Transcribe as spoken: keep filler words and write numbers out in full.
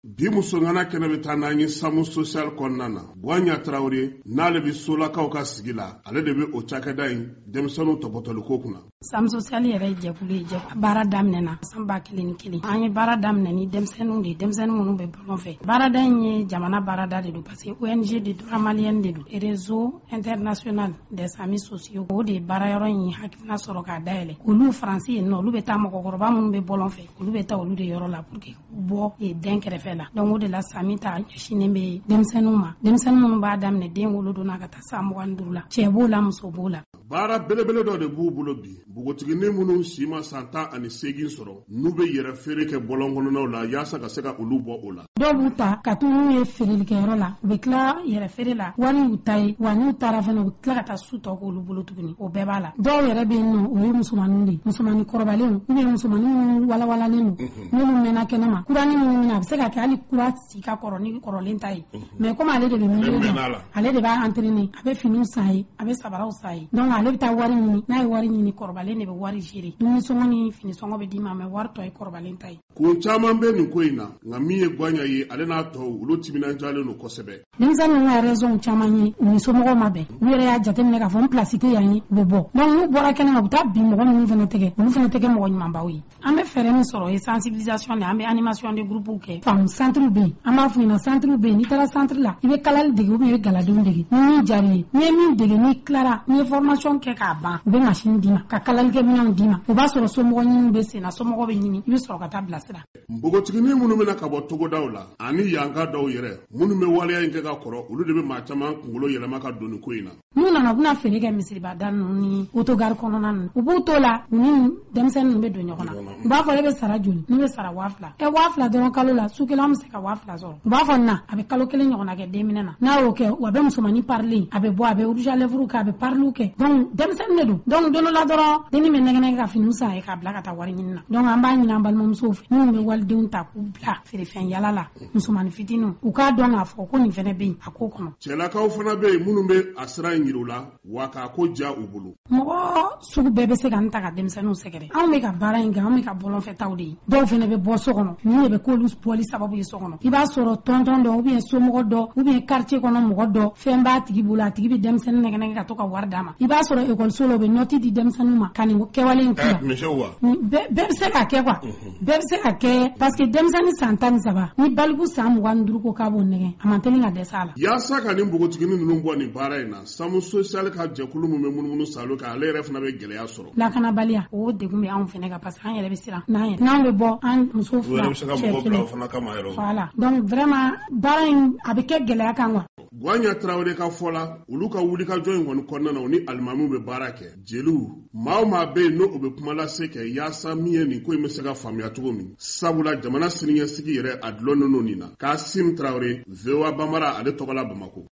bi musongana kene be tananyi samu social konnana Gwanya Traoré n'ale bi solakaw ka sigila ale de be o cakada in demsanu topotolu ko kuna sam social yɛrɛ jɛkulu je baara daminɛna san ba kelen ni kelen an ye baara daminɛ ni denmisɛnninw de denmisɛnnin minnu bɛ bɔlɔn fɛ baarada in ye jamana baarada de don parce que O N G de droit malien de don réseau international des amis sociaux o de baara yɔrɔ in ye hakilina sɔrɔ k'a dayɛlɛ olu faransi yen nɔ olu bɛ taa mɔgɔkɔrɔba minnu bɛ bɔlɔn fɛ olu bɛ taa olu de yɔrɔ la pour que bɔ den kɛrɛfɛ la donc o de la sami ta ɲɛsinnen bɛ denmisɛnninw ma denmisɛnnin minnu b'a daminɛ den wolodon ka taa san mugan ni duuru la cɛ b'o la muso b'o la baara belebele dɔ de b'u bolo bi bogotigini minnu si ma san tan ani seegin sɔrɔ n'u bɛ yɛrɛ feere kɛ bɔlɔn kɔnɔnaw la yaasa ka se ka olu bɔ o la dɔw b'u ta ka t'u n'u ye feerelikɛyɔrɔ la u bɛ tila yɛrɛ feere la wari y'u ta ye wa n'u taara fana u bɛ tila ka taa su tɔ k'olu bolo tuguni o bɛɛ b'a la dɔw yɛrɛ bɛ yen nɔ o ye musomaninw de musomanin kɔrɔbalenw ou bien musomanin minnu walawalalen don n'olu mɛnna kɛnɛma kuranin minnu minɛ a bɛ se ka kɛ hali kura si ka kɔrɔ ni kɔrɔlen ta ye mais comme ale de bɛ miiri dɔn ale de b'a entraîner a bɛ finiw san ye a bɛ sabaraw san ye donc ale bɛ taa wari ɲini n'a ye wari ɲini kɔrɔbalen de bɛ wari gérer dumusɔngɔ ni finisɔngɔ bɛ d'i ma mais wari tɔ ye kɔrɔbalen ta ye kun caman bɛ nin ko in na nka min ye Gwanya ye ale n'a tɔw olu timinandiyalen don kosɛbɛ denmisɛnninw ka raison caman ye u ni somɔgɔw ma bɛn u yɛrɛ y'a jateminɛ k'a fɔ n place tɛ yan ye u bɛ bɔ donc n'u bɔra kɛnɛma u bɛ taa bin mɔgɔ minnu fana tɛgɛ olu fana tɛ kɛ mɔgɔ ɲumanbaw ye an bɛ fɛɛrɛ min sɔrɔ o ye sensibilisation de an bɛ animation de groupe kɛ faamu centre bɛ yen an b'a fɔ ɲɛna centre bɛ yen n'i taara centre la i bɛ kalali dege ou bien i bɛ galadenw dege ni min diyara i ye n'i ye min dege n'i tilara n'i ye formation kɛ k'a ban u bɛ machine d'i ma ka kalalikɛminɛnw d'i ma o b'a sɔrɔ somɔgɔ ɲini bɛ sen na somɔgɔ bɛ ɲini i bɛ sɔrɔ ka taa bilasira npogotigini minnu bɛna ka bɔ togodaw la ani yanka dɔw yɛrɛ minnu bɛ waleya in kɛ ka kɔrɔ olu de bɛ maa caman kunkolo yɛlɛma ka don nin ko in na n'u nana u bɛna feere kɛ misiribada ninnu ni autogare kɔnɔna ninnu u b'u to la u ni denmisɛnnin ninnu bɛ don ɲɔgɔn na u b'a fɔ e bɛ sara joli ne bɛ sara waa fila ɛ waa fila dɔrɔn kalo la su kelen an bɛ se ka waa fila sɔrɔ u b'a fɔ na a bɛ kalo kelen ɲɔgɔnna kɛ den minɛ na n'a y'o kɛ wa a bɛ musomanin parler a bɛ bɔ a bɛ rouge à lèvres kɛ a bɛ parliw kɛ donc denmisɛnnin de don donc don dɔ la dɔrɔn dennin bɛ nɛgɛnɛgɛ ka finiw san ye k'a bila ka taa wari ɲini na donc an b'a ɲini an balimamusow fɛ minnu bɛ walidenw ta k'u bila feerefɛn yala la musomanin fitininw u k'a dɔn k'a fɔ ko nin fana bɛ yen a ko kɔnɔ cɛlakaw fana bɛ yen minnu bɛ a sira in yiriw la wa k'a ko ja u bolo mɔgɔ sugu bɛɛ bɛ se ka n ta ka denmisɛnninw sɛgɛrɛ anw bɛ ka baara in kɛ anw bɛ ka bɔlɔnfɛtaw de ye dɔw fana bɛ bɔ so kɔnɔ nin de bɛ k'olu bɔli sababu ye so kɔnɔ i b'a sɔrɔ tɔntɔn dɔ ou bien somɔgɔ dɔ ou bien quartier kɔnɔ mɔgɔ dɔ fɛn b'a tigi bolo a tigi bɛ denmisɛnnin nɛgɛnɛgɛ ka to ka wari d'a ma i b'a sɔrɔ ekɔliso la u bɛ nɔti di denmisɛnninw ma ka nin kɛwale in kula bɛɛ bɛ se ka kɛ quoi bɛɛ bɛ se ka kɛ parce que denmisɛnnin san tan ni saba ni baliku san mugan ni duuru ko k'a b'o nɛgɛ a man teli ka dɛsɛ a la yaasa ka nin npogotigini ninnu bɔ nin baara in na samu social ka jɛkulu min bɛ munumunu salo kan ale yɛrɛ fana bɛ gɛlɛya sɔrɔ lakanabaliya o degun bɛ anw fana kan parce que an yɛrɛ bɛ siran n'an yɛrɛ n'an bɛ bɔ an muso fila cɛ kelen voilà donc vraiment baara in a bɛ kɛ gɛlɛya kan quoi Gwanya Traoré ka fɔ la olu ka wulikajɔ in kɔni kɔnɔna na u ni alimamiw bɛ baara kɛ jeliw maa o maa bɛ yen n'o u bɛ kuma lase kɛ yaasa min ye nin ko in bɛ se ka faamuya cogo min sabula jamana siniɲɛsigi yɛrɛ a dulonnen don nin na Kasim Traoré V O A Banbara ale tɔgɔ la Bamakɔ